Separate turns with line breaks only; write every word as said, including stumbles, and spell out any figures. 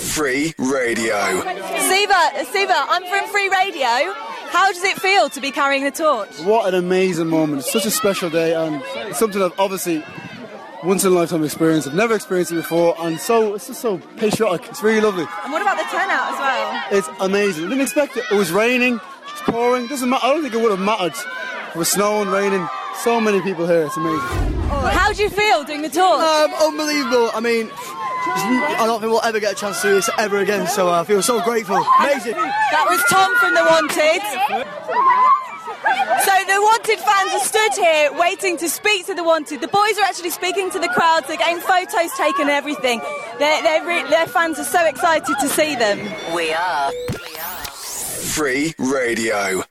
Free Radio.
Siva, Siva, I'm from Free Radio. How does it feel to be carrying the torch?
What an amazing moment. It's such a special day, and it's something I've obviously once in a lifetime experience. I've never experienced it before, and so it's just so patriotic. It's really lovely.
And what about the turnout as well?
It's amazing. I didn't expect it. It was raining, it's pouring. Doesn't matter. I don't think it would have mattered. It was snowing, raining. So many people here. It's amazing.
How do you feel doing the torch?
Um, unbelievable. I mean, I don't think we'll ever get a chance to do this ever again, so I feel so grateful. Amazing.
That was Tom from The Wanted. So The Wanted fans are stood here waiting to speak to The Wanted. The boys are actually speaking to the crowds. They're getting photos taken and everything. They're, they're re- their fans are so excited to see them.
We are. Free Radio.